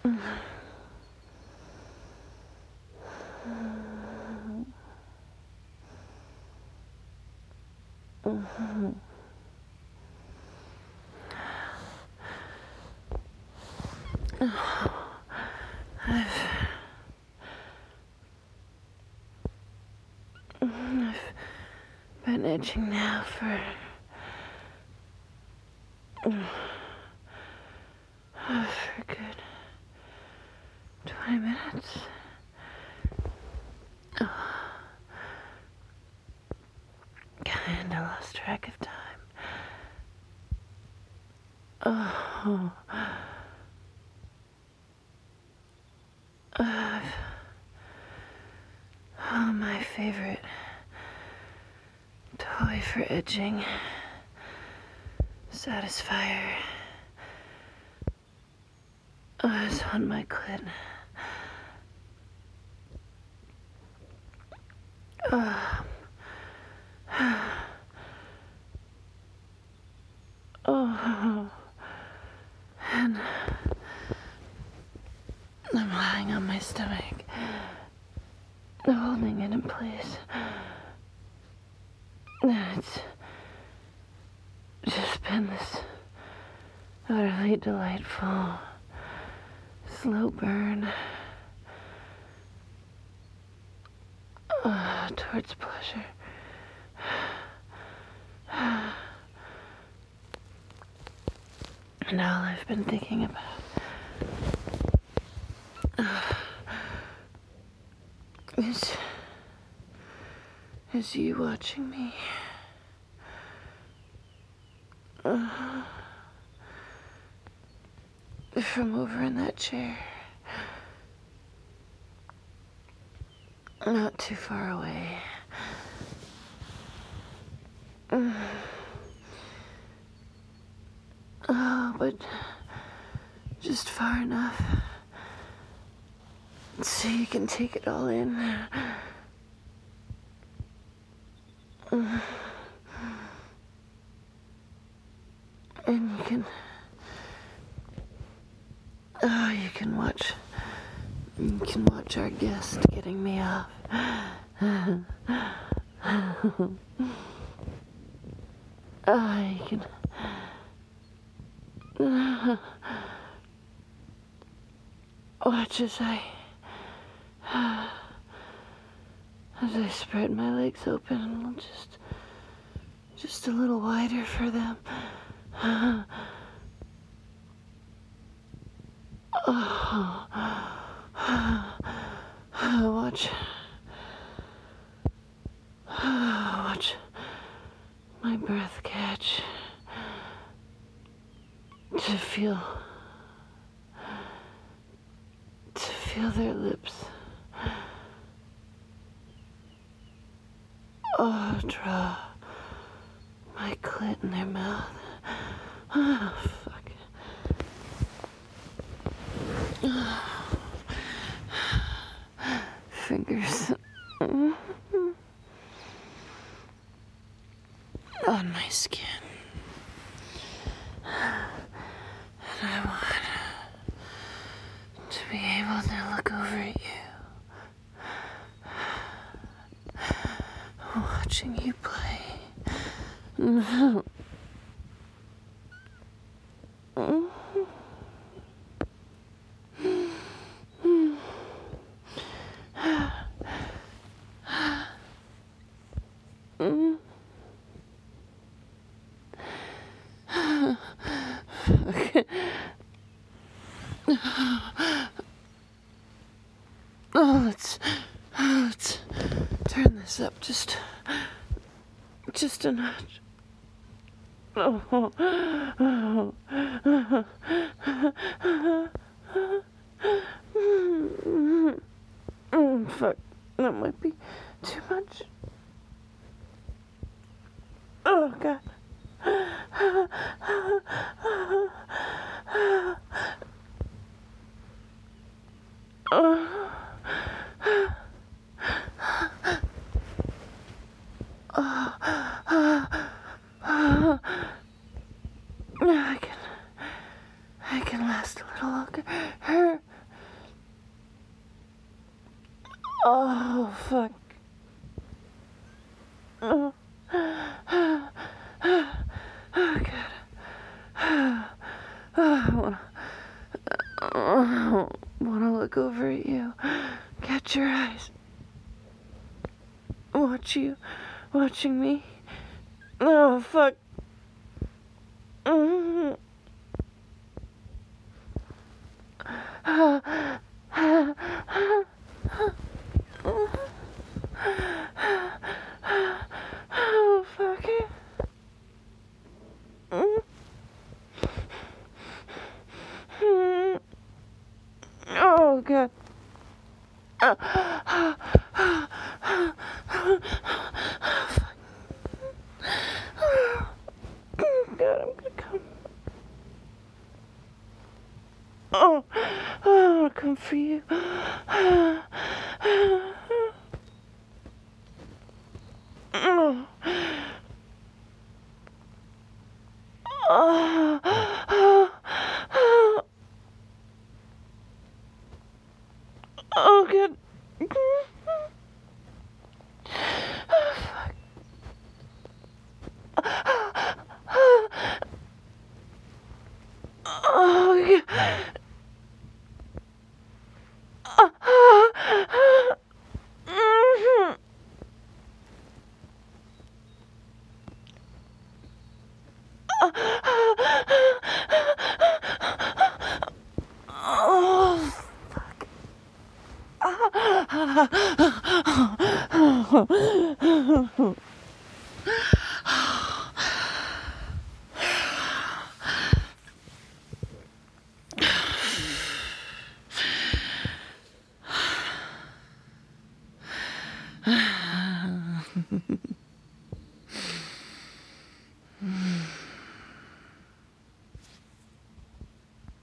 I've been itching now for good 20 minutes. And I lost track of time. My favorite toy for itching, Satisfier, is on my clit. And I'm lying on my stomach, holding it in place. And it's just been this utterly delightful, slow burn towards pleasure. And all I've been thinking about is you watching me. From over in that chair. Not too far away. But just far enough so you can take it all in. And you can watch our guest getting me off. You can watch as I spread my legs open just a little wider for them. Watch my breath catch, to feel their lips draw my clit in their mouth. Fuck. Fingers on my skin. And I want to be able to look over at you, watching you play. Let's turn this up just a notch. Fuck, that might be too much. Oh, God. I can last a little longer. Oh, fuck. Oh, oh God. I wanna look over at you. Catch your eyes. Watch you. Watching me. Oh, fuck. Oh, fuck it. Oh, God. God, I'm gonna come. Oh, I'll come for you. Oh, oh, good. Oh, yeah. Oh.